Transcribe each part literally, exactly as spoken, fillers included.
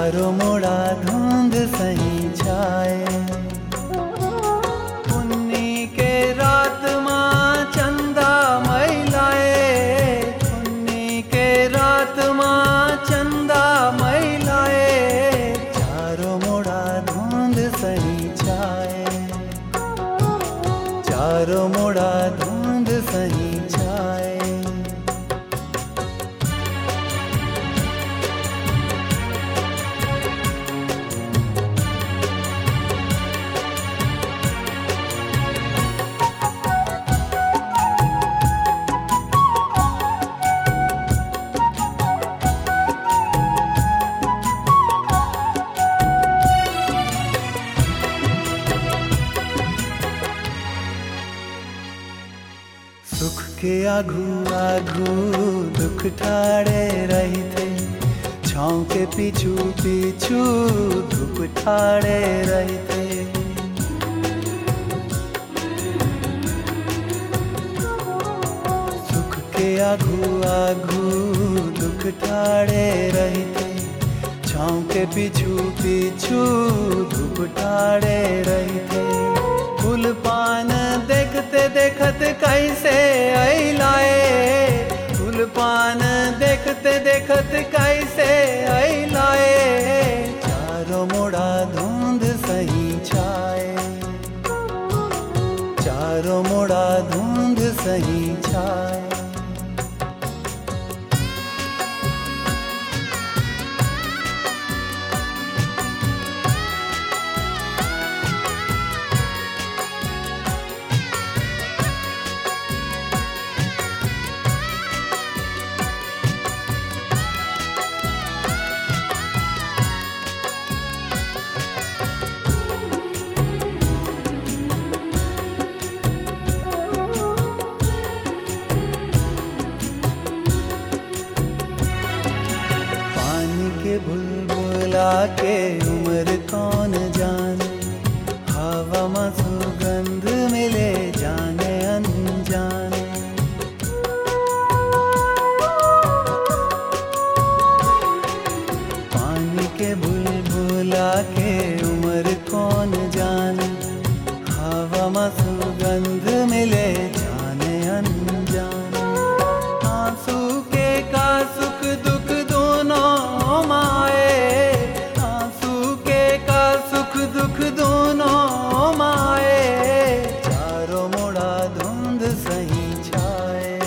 चारों मोड़ा धुंध सही छाए। पुन्नी के रात मां चंदा मैलाए, पुन्नी के रात मां चंदा मैलाए। चारों मोड़ा धुंध सही छाए, चारों मोड़ा धुंध सही छाए। सुख के आघू आघू दुख ठाड़े रही थे, छाँव के पीछू पीछू धूप ठाड़े रही थे। सुख के आघू आघू दुख ठाड़े रही थे, छाँव के पीछू पीछू धूप ठाड़े रही थे। फूल पान देखते देखत कैसे अइलाए, फूल पान देखते देखत कैसे अइलाए। चारों मोड़ा धुंध सही छाए, चारों मोड़ा धुंध सही छाए। बुलबुला के उम्र कौन जाने, हवा में सुगंध मिले जाने अनजाने। पानी के बुलबुला के उम्र कौन जाने, हवा में सुगंध मिले जाने अनजाने। आंसू के का सुख दुख दोनों माए, आंसू के का सुख दुख दोनों माए। चारों मोड़ा धुंध सही छाए,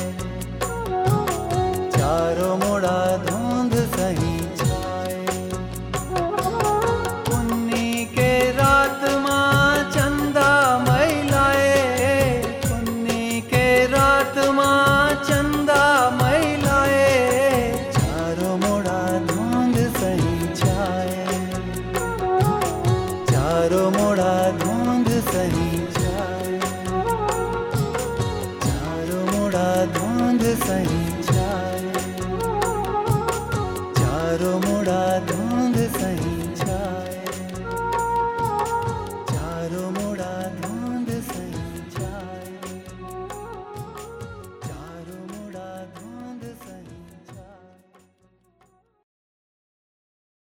चारों मोड़ा धुंध सही छाए। पुन्नी के रात मां चंदा मैलाए, पुन्नी के रात मां चंदा मैलाए। चारों मोड़ा धुंध सही छाए, चारों मोड़ा धुंध सही छाए, चारों मोड़ा धुंध सही छाए, चारों मोड़ा